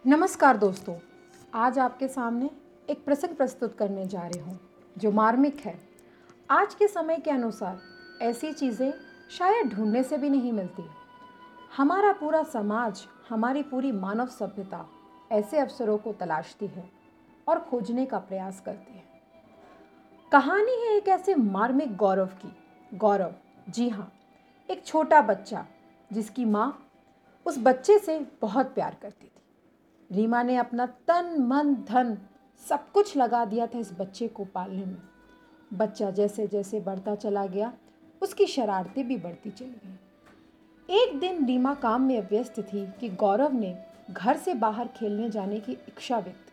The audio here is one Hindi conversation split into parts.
नमस्कार दोस्तों, आज आपके सामने एक प्रसंग प्रस्तुत करने जा रही हूँ जो मार्मिक है। आज के समय के अनुसार ऐसी चीज़ें शायद ढूंढने से भी नहीं मिलती। हमारा पूरा समाज, हमारी पूरी मानव सभ्यता ऐसे अवसरों को तलाशती है और खोजने का प्रयास करती है। कहानी है एक ऐसे मार्मिक गौरव की। गौरव, जी हाँ, एक छोटा बच्चा जिसकी माँ उस बच्चे से बहुत प्यार करती थी। रीमा ने अपना तन मन धन सब कुछ लगा दिया था इस बच्चे को पालने में। बच्चा जैसे जैसे बढ़ता चला गया, उसकी शरारतें भी बढ़ती चली गईं। एक दिन रीमा काम में व्यस्त थी कि गौरव ने घर से बाहर खेलने जाने की इच्छा व्यक्त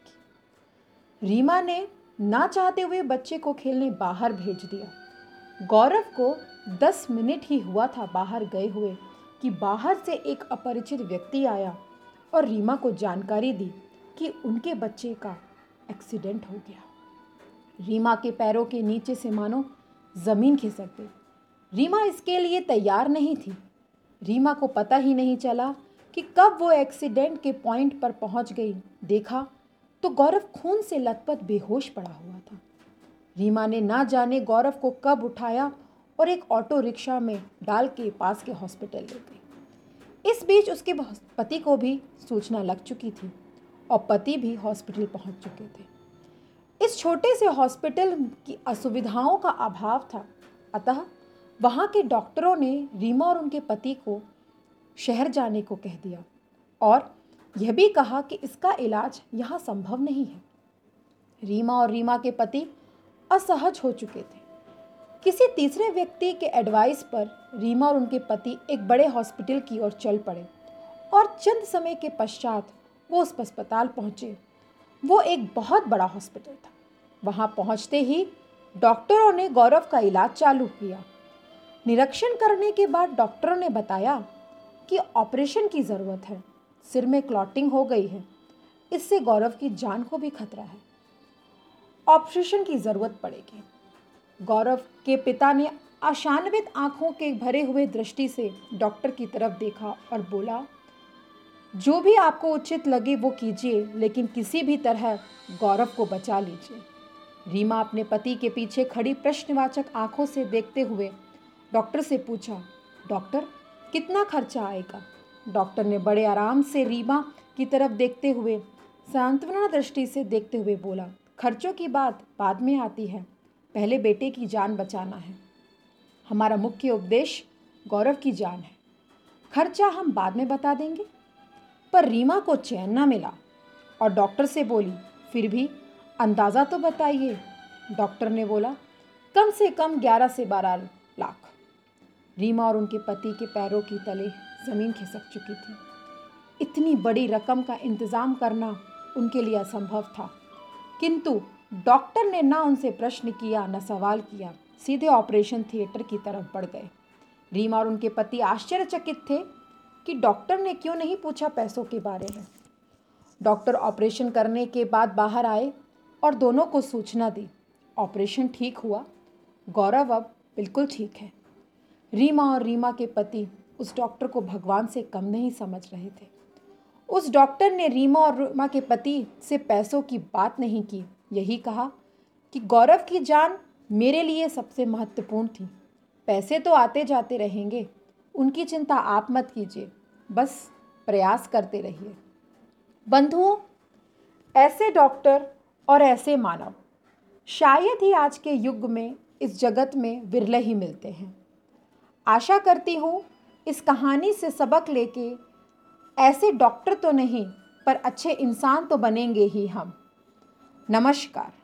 की। रीमा ने ना चाहते हुए बच्चे को खेलने बाहर भेज दिया। गौरव को 10 मिनट ही हुआ था बाहर गए हुए कि बाहर से एक अपरिचित व्यक्ति आया और रीमा को जानकारी दी कि उनके बच्चे का एक्सीडेंट हो गया। रीमा के पैरों के नीचे से मानो जमीन खिसक गई। रीमा इसके लिए तैयार नहीं थी। रीमा को पता ही नहीं चला कि कब वो एक्सीडेंट के पॉइंट पर पहुंच गई। देखा तो गौरव खून से लथपथ बेहोश पड़ा हुआ था। रीमा ने ना जाने गौरव को कब उठाया और एक ऑटो रिक्शा में डाल के पास के हॉस्पिटल ले गई। इस बीच उसके पति को भी सूचना लग चुकी थी और पति भी हॉस्पिटल पहुंच चुके थे। इस छोटे से हॉस्पिटल की असुविधाओं का अभाव था, अतः वहां के डॉक्टरों ने रीमा और उनके पति को शहर जाने को कह दिया और यह भी कहा कि इसका इलाज यहाँ संभव नहीं है। रीमा और रीमा के पति असहज हो चुके थे। किसी तीसरे व्यक्ति के एडवाइस पर रीमा और उनके पति एक बड़े हॉस्पिटल की ओर चल पड़े और चंद समय के पश्चात वो उस अस्पताल पहुंचे। वो एक बहुत बड़ा हॉस्पिटल था। वहां पहुंचते ही डॉक्टरों ने गौरव का इलाज चालू किया। निरीक्षण करने के बाद डॉक्टरों ने बताया कि ऑपरेशन की ज़रूरत है। सिर में क्लॉटिंग हो गई है, इससे गौरव की जान को भी खतरा है। ऑपरेशन की ज़रूरत पड़ेगी। गौरव के पिता ने आशान्वित आंखों के भरे हुए दृष्टि से डॉक्टर की तरफ देखा और बोला, जो भी आपको उचित लगे वो कीजिए, लेकिन किसी भी तरह गौरव को बचा लीजिए। रीमा अपने पति के पीछे खड़ी प्रश्नवाचक आंखों से देखते हुए डॉक्टर से पूछा, डॉक्टर कितना खर्चा आएगा? डॉक्टर ने बड़े आराम से रीमा की तरफ देखते हुए सांत्वना दृष्टि से देखते हुए बोला, खर्चों की बात बाद में आती है, पहले बेटे की जान बचाना है। हमारा मुख्य उपदेश गौरव की जान है, खर्चा हम बाद में बता देंगे। पर रीमा को चैन न मिला और डॉक्टर से बोली, फिर भी अंदाज़ा तो बताइए। डॉक्टर ने बोला, कम से कम 11 से 12 लाख। रीमा और उनके पति के पैरों की तले ज़मीन खिसक चुकी थी। इतनी बड़ी रकम का इंतज़ाम करना उनके लिए असंभव था, किंतु डॉक्टर ने ना उनसे प्रश्न किया न सवाल किया, सीधे ऑपरेशन थिएटर की तरफ बढ़ गए। रीमा और उनके पति आश्चर्यचकित थे कि डॉक्टर ने क्यों नहीं पूछा पैसों के बारे में। डॉक्टर ऑपरेशन करने के बाद बाहर आए और दोनों को सूचना दी। ऑपरेशन ठीक हुआ, गौरव अब बिल्कुल ठीक है। रीमा और रीमा के पति उस डॉक्टर को भगवान से कम नहीं समझ रहे थे। उस डॉक्टर ने रीमा और रीमा के पति से पैसों की बात नहीं की, यही कहा कि गौरव की जान मेरे लिए सबसे महत्वपूर्ण थी। पैसे तो आते जाते रहेंगे, उनकी चिंता आप मत कीजिए, बस प्रयास करते रहिए। बंधुओं, ऐसे डॉक्टर और ऐसे मानव शायद ही आज के युग में इस जगत में विरले ही मिलते हैं। आशा करती हूँ इस कहानी से सबक लेके ऐसे डॉक्टर तो नहीं पर अच्छे इंसान तो बनेंगे ही हम। नमस्कार।